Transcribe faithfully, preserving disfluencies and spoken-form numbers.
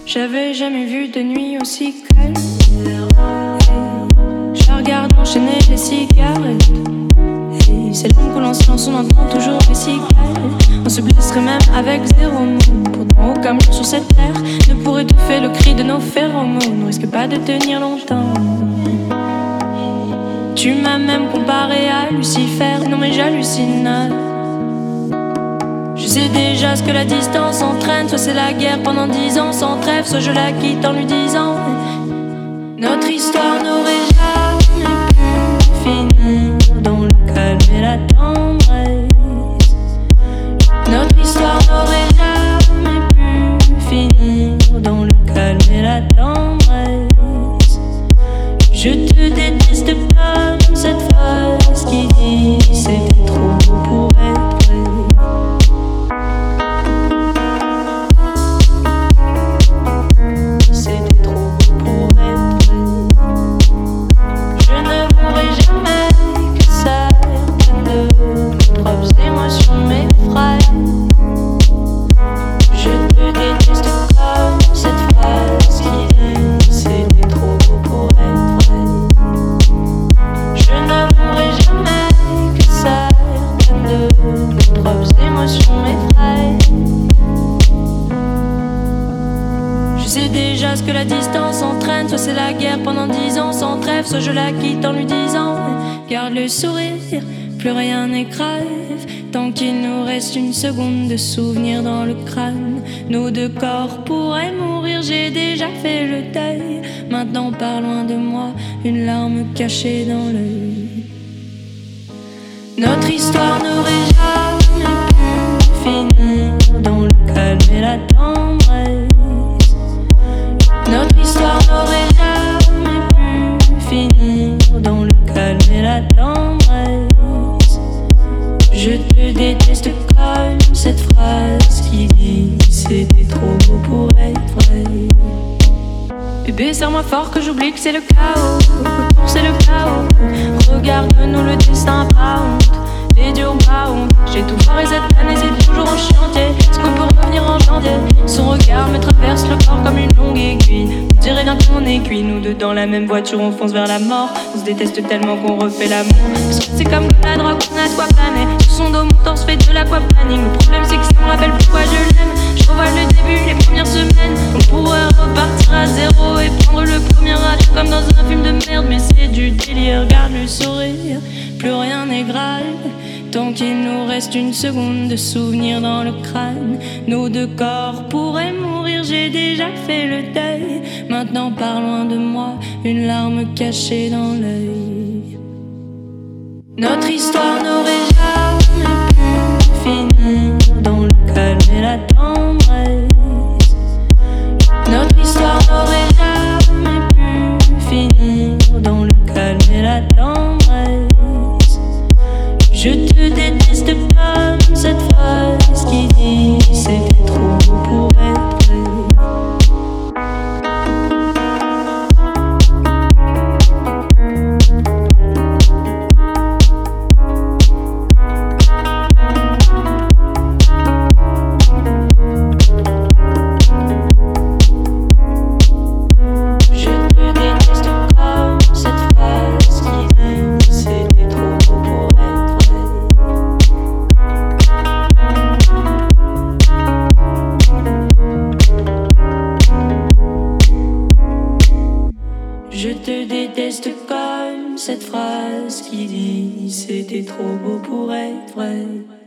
J'avais jamais vu de nuit aussi calme. Je la regarde enchaîner les cigarettes. Et c'est long que l'on silence, on entend toujours les cigales. On se blesserait même avec zéro mot. Pourtant aucun mur sur cette terre ne pourrait étouffer le cri de nos phéromones. On risque pas de tenir longtemps. Tu m'as même comparé à Lucifer. Non mais j'hallucine. Je sais déjà ce que la distance entraîne. Soit c'est la guerre pendant dix ans sans trêve, soit je la quitte en lui disant notre histoire n'aurait jamais pu finir dans le calme et la tendresse. Notre histoire n'aurait jamais pu finir dans le calme et la tendresse. Je te déteste comme cette phrase qui dit c'était trop beau pour être vrai. Que la distance entraîne, soit c'est la guerre pendant dix ans sans trêve, soit je la quitte en lui disant garde le sourire, plus rien n'est grave, tant qu'il nous reste une seconde de souvenir dans le crâne. Nos deux corps pourraient mourir, j'ai déjà fait le deuil. Maintenant pars loin de moi, une larme cachée dans l'œil. Notre histoire n'aurait jamais pu finir dans le calme et la tendresse. Notre histoire n'aurait jamais pu finir dans le calme et la tendresse. Je te déteste comme cette phrase qui dit c'était trop beau pour être vrai. Bébé, serre-moi fort que j'oublie que c'est le chaos. C'est le chaos. Regarde-nous, le destin pas honte. Les dieux ont pas honte. J'ai tout foiré cette année, c'est toujours en chantier. Est-ce qu'on peut revenir en janvier? Son regard me traverse le corps comme une longue aiguille. On dirait bien qu'on est cuit. Nous deux dans la même voiture, on fonce vers la mort. On se déteste tellement qu'on refait l'amour. Parce que c'est comme la drogue, on a soit plané. Sur son dos, mon torse fait de l'aquaplaning. Le problème c'est que ça me rappelle pourquoi je l'aime. Je revois le début, les premières semaines. On pourrait repartir à zéro et prendre le premier âge comme dans un film de merde. Mais c'est du délire, regarde le sourire. Plus rien n'est grave, tant qu'il nous reste une seconde de souvenir dans le crâne. Nos deux corps pourraient mourir, j'ai déjà fait le deuil. Maintenant pars loin de moi, une larme cachée dans l'œil. Notre histoire n'aurait jamais pu finir dans le calme et la tendresse. Notre histoire n'aurait jamais pu finir dans le calme et la tendresse. Je te déteste comme cette phrase qui dit c'était trop beau pour être vrai. Je te déteste comme cette phrase qui dit c'était trop beau pour être vrai.